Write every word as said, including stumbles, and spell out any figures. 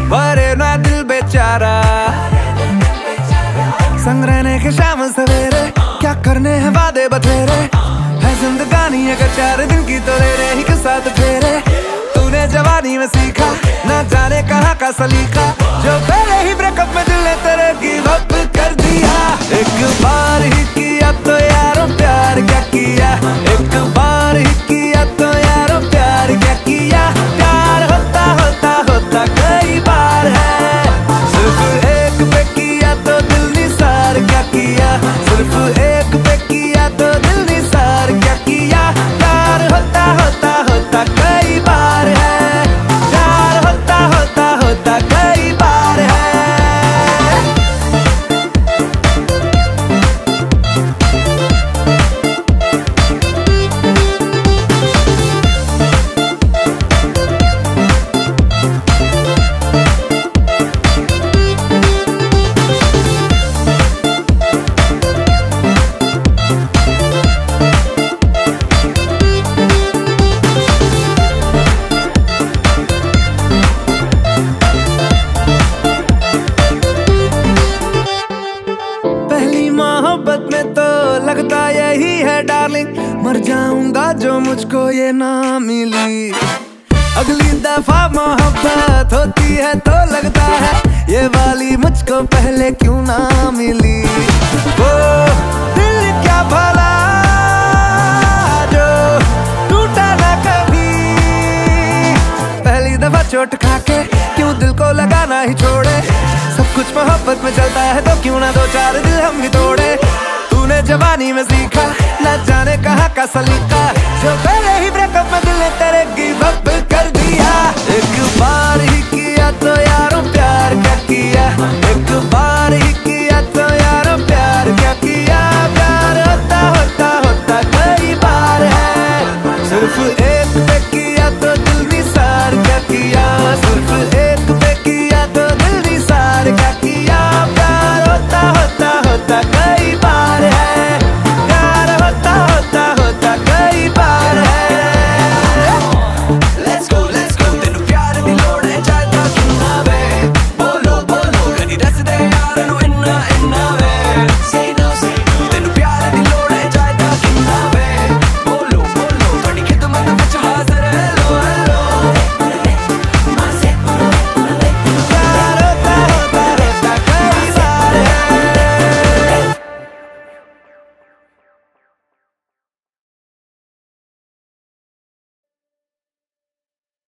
भरे ना दिल बेचारा। संग रहने के शाम सवेरे, क्या करने हैं वादे बतेरे। है जिंदगानी अगर चार दिन की तो ले रहे ही के साथ फेरे। तूने जवानी में सीखा ना जाने कहाँ का सलीका, जो पहले ही ब्रेकअप में दिल ने तेरे गिव अप कर दिया। एक बार ही किया तो यारो प्यार क्या किया, एक बार ही किया तो यारो प्यार क्या किया। प्यार होता होता होता कई बार है, सिर्फ एक पे किया तो दिल निसार क्या किया, सिर्फ एक पे किया तो दिल निसार क्या किया। प्यार होता होता होता कई बार है, प्यार होता होता होता कई बार है। मोहब्बत में तो लगता यही है डार्लिंग, मर जाऊंगा जो मुझको ये ना मिली। अगली दफा मोहब्बत होती है तो लगता है ये वाली मुझको पहले क्यों ना मिली। वो दिल क्या भला जो टूटा ना कभी, पहली दफा चोट खा के क्यों दिल को लगाना ही छोड़े। सब कुछ मोहब्बत में चलता है तो क्यों ना दो चार दिल हम भी तोड़े। तूने जवानी में सीखा न जाने कहाँ का सलीका, जो पहले ही ब्रेकअप में दिल ने तेरे गिव अप कर दिया। एक बार